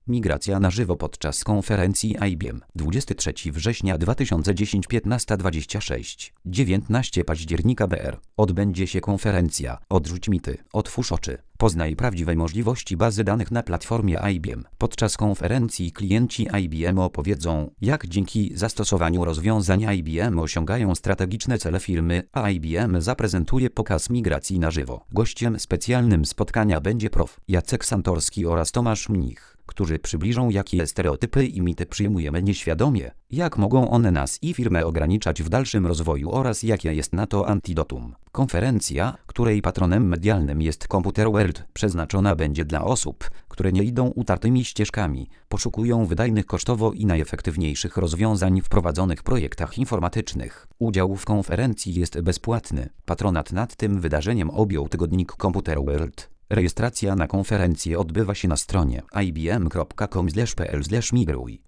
Migracja na żywo podczas konferencji IBM 23 września 2010 15:26 19 października BR. Odbędzie się konferencja Odrzuć mity, otwórz oczy. Poznaj prawdziwe możliwości bazy danych na platformie IBM. Podczas konferencji klienci IBM opowiedzą, jak dzięki zastosowaniu rozwiązań IBM osiągają strategiczne cele firmy, a IBM zaprezentuje pokaz migracji na żywo. Gościem specjalnym spotkania będzie prof. Jacek Santorski oraz Tomasz Mnich, którzy przybliżą, jakie stereotypy i mity przyjmujemy nieświadomie, jak mogą one nas i firmę ograniczać w dalszym rozwoju oraz jakie jest na to antidotum. Konferencja, której patronem medialnym jest Computer World, przeznaczona będzie dla osób, które nie idą utartymi ścieżkami, poszukują wydajnych kosztowo i najefektywniejszych rozwiązań w prowadzonych projektach informatycznych. Udział w konferencji jest bezpłatny. Patronat nad tym wydarzeniem objął tygodnik Computer World. Rejestracja na konferencję odbywa się na stronie ibm.com/pl/migruj.